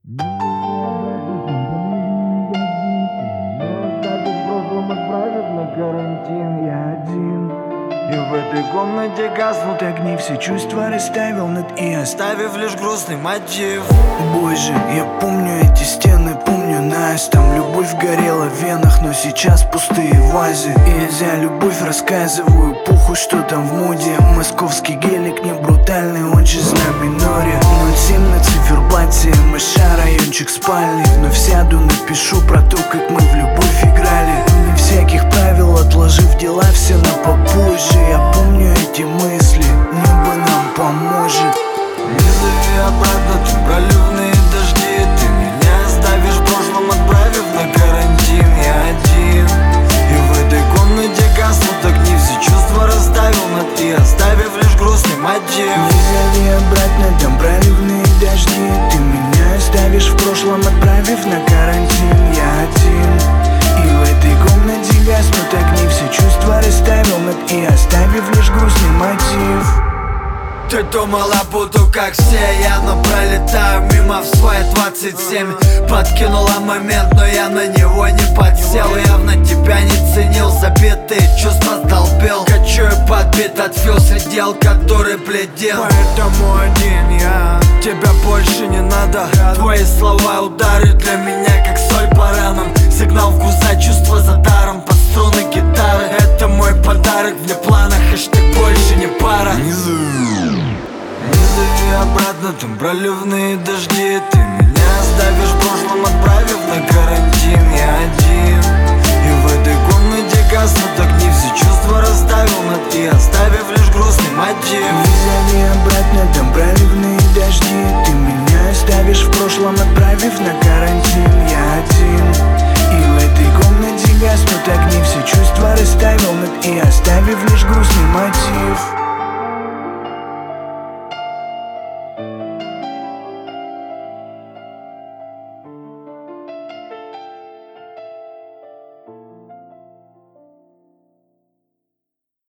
Карантин, я один. И в этой комнате гаснут огни. Все чувства расставил над «и», оставив лишь грустный мотив. Боже, я помню эти стены, помню нас. Там любовь горела в венах, но сейчас пустые вазы. И я за любовь рассказываю, похуй, что там в моде. Московский гелик не брутальный, он же на миноре. 07 на циферблате, Маша, райончик спальни. Вновь сяду, напишу про то, как мы в любовь играли. Не всяких правил, отложив дела все на попозже. Я помню эти мысли, небо нам поможет. Не зови обратно, ты проливные дожди. Ты меня оставишь в прошлом, отправив на карантин. Я один. И в этой комнате гаснут огни. Все чувства расставил над «и», оставив лишь грустный мотив. Не зови обратно, там проливные дожди. Ты меня оставишь в прошлом, отправив на карантин. Я один. И в этой комнате гаснут огни. Все чувства расставил над «и», оставив лишь грустный мотив. Ты думала, буду как все я, но пролетаю мимо в свой 27. Подкинула момент, но я на него не подсел. Явно тебя не ценил, забитые чувства сдолбил. Качу и подбит от фьюз дел, который пледил. Поэтому один я, тебя больше не надо. Твои слова удары для меня как соль по ранам. Сигнал вкуса, чувства за даром, под струны гитары. Это мой подарок, вне планах, хэштег больше не пара. Не зови обратно, там проливные дожди. Ты меня оставишь в прошлом, отправив на карантин. Я один. И в этой комнате гаснут огни. Все чувства расставил над «и», оставив лишь грустный мотив. Не зови обратно, там проливные дожди. Ты меня оставишь в прошлом, отправив на карантин. Я один. И в этой комнате гаснут огни.